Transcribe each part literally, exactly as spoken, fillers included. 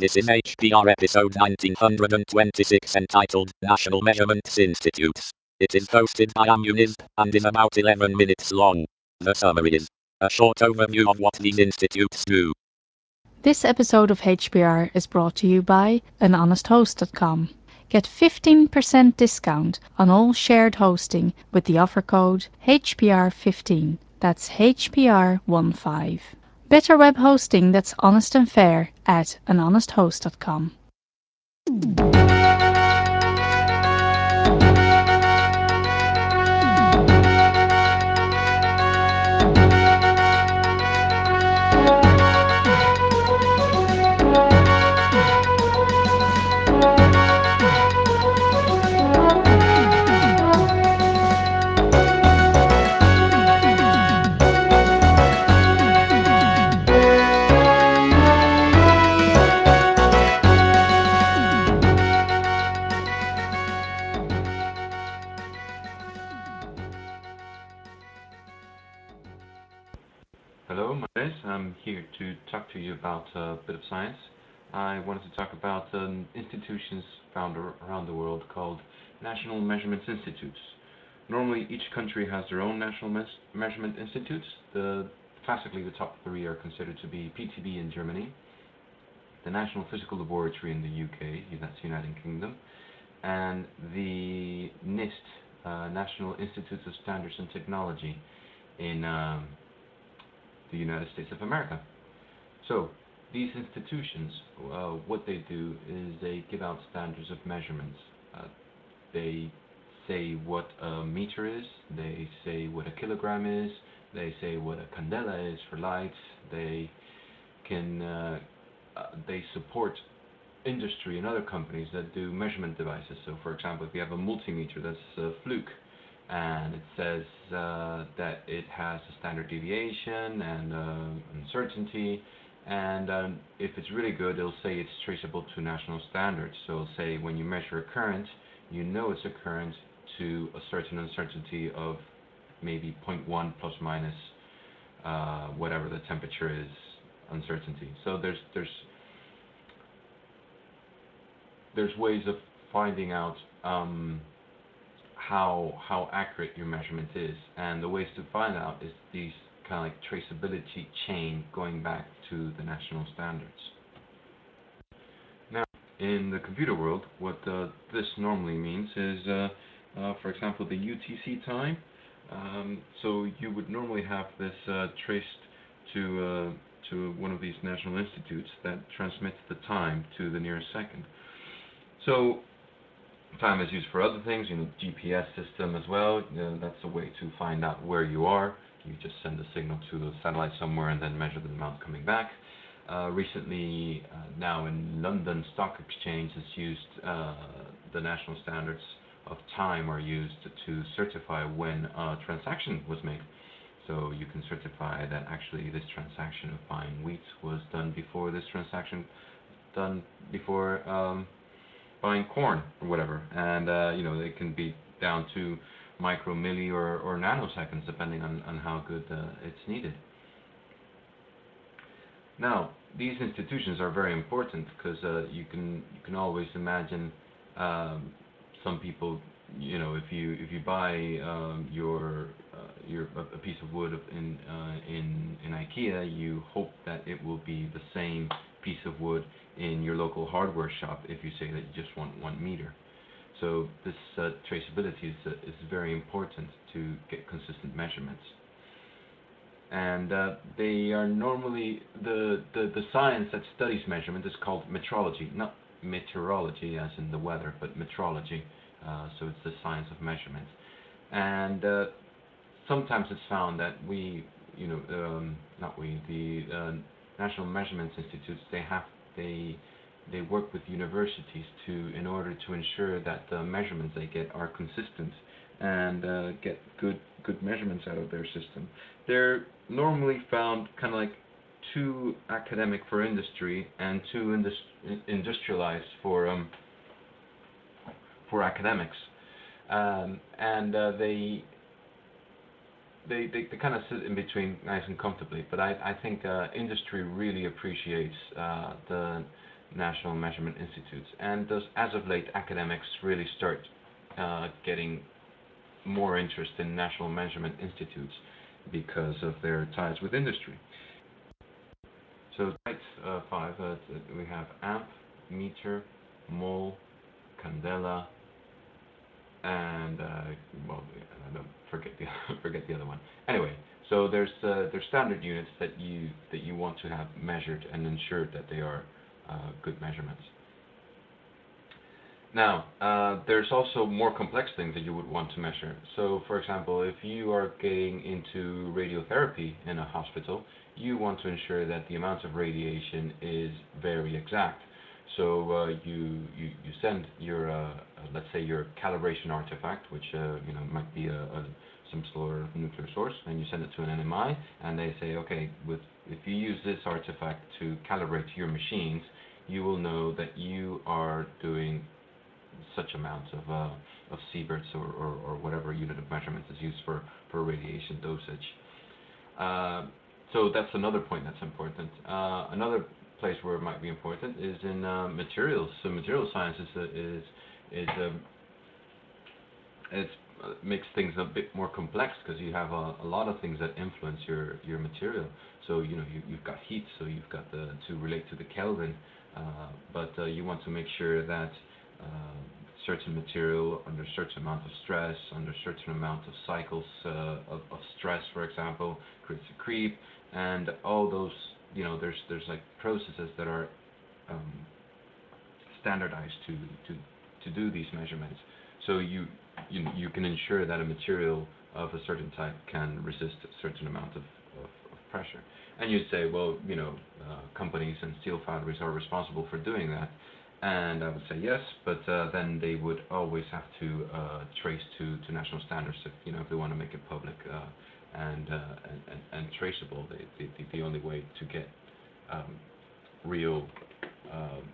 This is H P R episode nineteen twenty-six entitled National Measurements Institutes. It is hosted by Amuniz and is about eleven minutes long. The summary is a short overview of what these institutes do. This episode of H P R is brought to you by an honest host dot com. Get fifteen percent discount on all shared hosting with the offer code H P R fifteen. That's H P R fifteen. Better web hosting that's honest and fair at an honest host dot com. Hello, my name is. I'm here to talk to you about a bit of science. I wanted to talk about um, institutions found ar- around the world called National Measurements Institutes. Normally, each country has their own national mes- measurement institutes. The classically, the top three are considered to be P T B in Germany, the National Physical Laboratory in the U K, that's United Kingdom, and the NIST, uh, National Institutes of Standards and Technology, in um, the United States of America. So, these institutions, uh, what they do is they give out standards of measurements. Uh, they say what a meter is, they say what a kilogram is, they say what a candela is for light, they can, uh, uh, they support industry and other companies that do measurement devices. So, for example, if you have a multimeter that's a Fluke, and it says uh, that it has a standard deviation and uh, uncertainty, and um, if it's really good, it'll say it's traceable to national standards. So it'll say when you measure a current, you know it's a current to a certain uncertainty of maybe zero point one plus minus uh, whatever the temperature is uncertainty. So there's there's there's ways of finding out um, how how accurate your measurement is, and the ways to find out is these kind of like traceability chain going back to the national standards. Now, in the computer world, what uh, this normally means is, uh, uh, for example, the U T C time. Um, so you would normally have this uh, traced to uh, to one of these national institutes that transmits the time to the nearest second. So time is used for other things, you know, G P S system as well. Uh, that's a way to find out where you are. You just send a signal to a satellite somewhere and then measure the amount coming back. Uh, recently, uh, now in London Stock Exchange, is used uh, the national standards of time are used to certify when a transaction was made. So you can certify that actually this transaction of buying wheat was done before this transaction done before. Um, buying corn or whatever, and uh, you know, they can be down to micro, milli, or, or nanoseconds depending on, on how good uh, it's needed. Now, these institutions are very important because uh, you can you can always imagine um, some people, you know, if you if you buy um, your uh, your a piece of wood in uh, in in IKEA, you hope that it will be the same piece of wood in your local hardware shop if you say that you just want one meter. So this uh, traceability is uh, is very important to get consistent measurements. And uh, they are normally the, the the science that studies measurement is called metrology, not meteorology as in the weather, but metrology. Uh, so it's the science of measurement. And uh, sometimes it's found that we, you know, um, not we, the uh, National Measurements Institutes, they have they they work with universities to in order to ensure that the measurements they get are consistent and uh, get good good measurements out of their system. They're normally found kind of like too academic for industry and too indus- industrialized for um, for academics, um, and uh, they they, they, they kind of sit in between nice and comfortably, but I, I think uh, industry really appreciates uh, the national measurement institutes. And thus, as of late, academics really start uh, getting more interest in national measurement institutes because of their ties with industry. So type uh, five, uh, we have amp, meter, mole, candela, and uh, well, I don't forget the forget the other one. Anyway, so there's uh, there's standard units that you that you want to have measured and ensured that they are uh, good measurements. Now, uh, there's also more complex things that you would want to measure. So, for example, if you are getting into radiotherapy in a hospital, you want to ensure that the amount of radiation is very exact. So uh, you, you you send your uh, uh, let's say your calibration artifact, which uh, you know might be a, a some sort of nuclear source, and you send it to an N M I, and they say, okay, with if you use this artifact to calibrate your machines, you will know that you are doing such amounts of uh, of sieverts or, or, or whatever unit of measurement is used for, for radiation dosage. Uh, so that's another point that's important. Uh, another place where it might be important is in uh, materials. So material science is uh, is is um, it uh, makes things a bit more complex because you have a, a lot of things that influence your your material. So you know you, you've got heat, so you've got the to relate to the Kelvin, uh, but uh, you want to make sure that uh, certain material under certain amount of stress, under certain amount of cycles uh, of, of stress, for example, creates a creep, and all those, you know, there's there's like processes that are um, standardized to to to do these measurements. So you you you can ensure that a material of a certain type can resist a certain amount of, of, of pressure. And you'd say, well, you know, uh, companies and steel foundries are responsible for doing that. And I would say yes, but uh, then they would always have to uh, trace to, to national standards if you know if they want to make it public uh, and, uh, and, and and traceable. They, they, the only way to get um, real, um,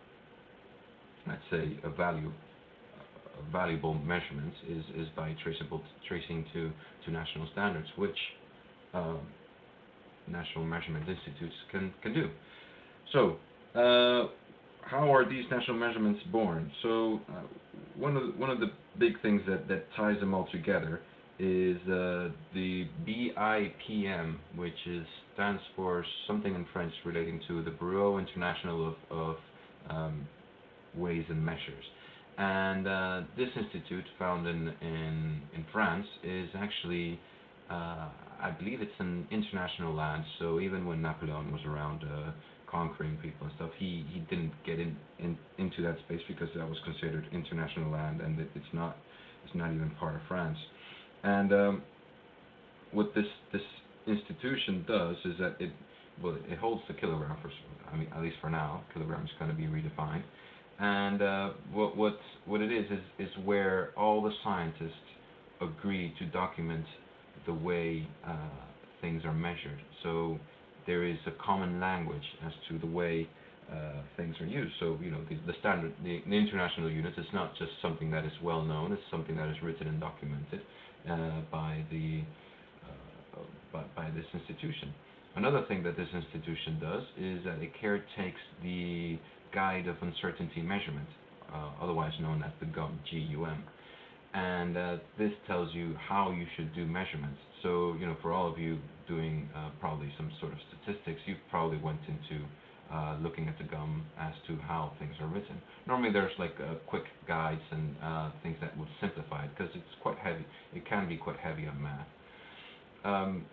let's say, a value, uh, valuable measurements is, is by traceable tracing to, to national standards, which uh, national measurement institutes can can do. So. Uh, How are these national measurements born? So uh, one of the, one of the big things that, that ties them all together is uh, the B I P M, which is stands for something in French relating to the Bureau International of, of um, Weights and Measures. And uh, this institute, found in, in in France, is actually uh, I believe it's an international land. So even when Napoleon was around. Uh, conquering people and stuff, he, he didn't get in, in into that space because that was considered international land, and it, it's not it's not even part of France. And um, what this this institution does is that it well it holds the kilogram for I mean at least for now. Kilogram is going to be redefined, and uh, what what what it is is is where all the scientists agree to document the way uh, things are measured. So there is a common language as to the way uh, things are used. So, you know, the, the standard, the, the international unit is not just something that is well known, it's something that is written and documented uh, by the uh, by, by this institution. Another thing that this institution does is that it caretakes the Guide of Uncertainty Measurement, uh, otherwise known as the GUM, G U M. And uh, this tells you how you should do measurements. So, you know, for all of you doing uh, probably some sort of statistics, you probably went into uh, looking at the GUM as to how things are written. Normally there's like uh, quick guides and uh, things that would simplify it because it's quite heavy. It can be quite heavy on math. Um,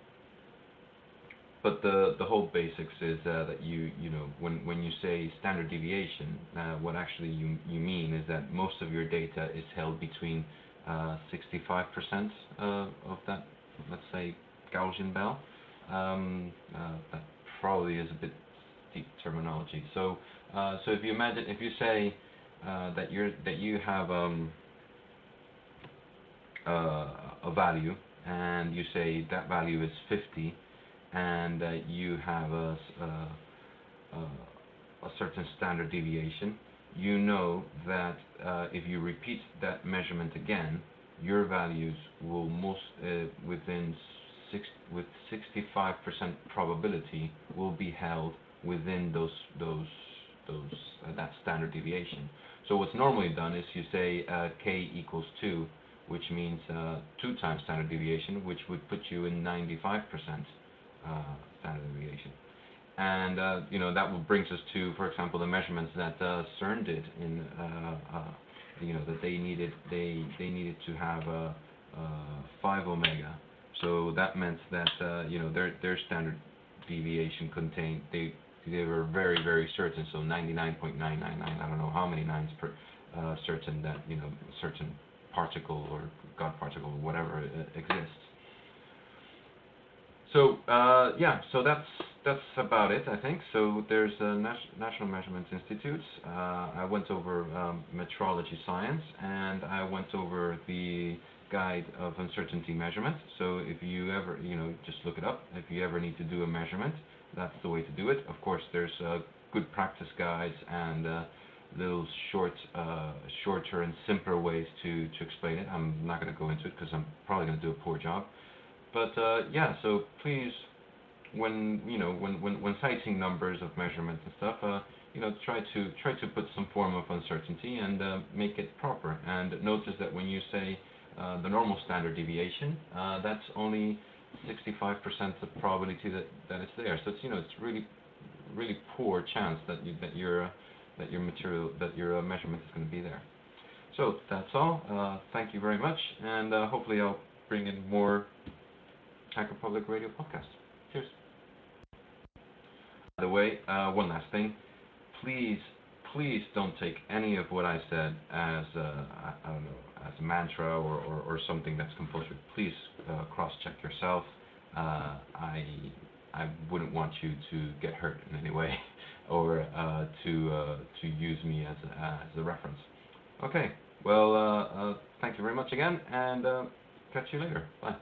but the the whole basics is uh, that you you know when when you say standard deviation, uh, what actually you you mean is that most of your data is held between uh, sixty-five percent uh, of that, let's say, Gaussian bell. Um, uh, that probably is a bit deep terminology. So uh, so if you imagine if you say uh, that you're that you have um, uh, a value and you say that value is fifty and uh, you have a, a, a certain standard deviation, you know that uh, if you repeat that measurement again, your values will most uh, within six, with sixty-five percent probability will be held within those those those uh, that standard deviation. So what's normally done is you say uh, k equals two, which means uh, two times standard deviation, which would put you in ninety-five percent uh, standard deviation. And uh, you know that brings us to, for example, the measurements that uh, CERN did in, uh, uh, you know, that they needed they they needed to have a, uh, five omega. So that meant that uh, you know their their standard deviation contained they they were very very certain. So ninety-nine point nine nine nine. I don't know how many nines per uh, certain that you know certain particle or God particle or whatever uh, exists. So uh, yeah, so that's that's about it, I think. So there's uh, Nas- National Measurement Institutes. Uh, I went over um, metrology science, and I went over the guide of uncertainty measurement. So if you ever, you know, just look it up. If you ever need to do a measurement, that's the way to do it. Of course, there's uh, good practice guides and uh, little short, uh, shorter and simpler ways to to explain it. I'm not going to go into it because I'm probably going to do a poor job. But uh, yeah, so please, when you know, when, when, when citing numbers of measurements and stuff, uh, you know, try to try to put some form of uncertainty and uh, make it proper. And notice that when you say uh, the normal standard deviation, uh, that's only sixty-five percent of probability that, that it's there. So it's you know, it's really really poor chance that you, that your uh, that your material that your uh, measurement is going to be there. So that's all. Uh, thank you very much, and uh, hopefully I'll bring in more Hacker Public Radio podcast. Cheers. By the way, uh, one last thing. Please, please don't take any of what I said as, uh, I, I don't know, as a mantra or, or, or something that's compulsory. Please uh, cross-check yourself. Uh, I I wouldn't want you to get hurt in any way or uh, to uh, to use me as a, as a reference. Okay. Well, uh, uh, thank you very much again, and uh, catch you later. Bye.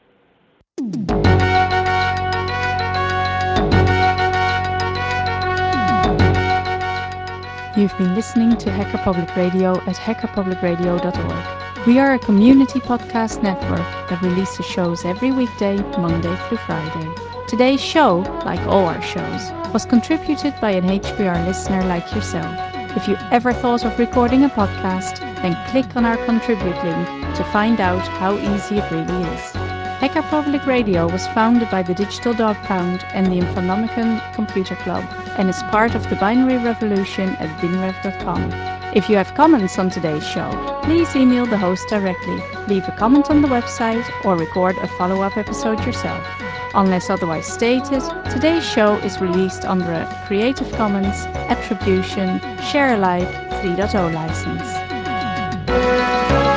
You've been listening to Hacker Public Radio at hacker public radio dot org. We are a community podcast network that releases shows every weekday, Monday through Friday. Today's show, like all our shows, was contributed by an H P R listener like yourself. If you ever thought of recording a podcast, then click on our contribute link to find out how easy it really is. Hacker Public Radio was founded by the Digital Dog Pound and the Infonomicon Computer Club and is part of the binary revolution at binrev dot com. If you have comments on today's show, please email the host directly, leave a comment on the website, or record a follow-up episode yourself. Unless otherwise stated, today's show is released under a Creative Commons Attribution Share Alike three point oh license.